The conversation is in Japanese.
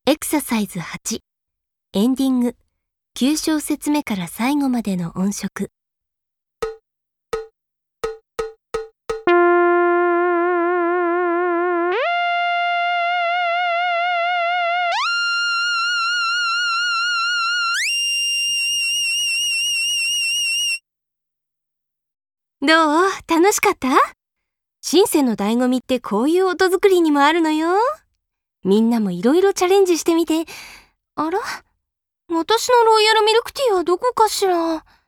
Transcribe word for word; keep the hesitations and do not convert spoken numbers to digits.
エクササイズはち、エンディング、きゅう小節目から最後までの音色。どう？楽しかった？シンセの醍醐味ってこういう音作りにもあるのよ。みんなもいろいろチャレンジしてみて。あら？私のロイヤルミルクティーはどこかしら？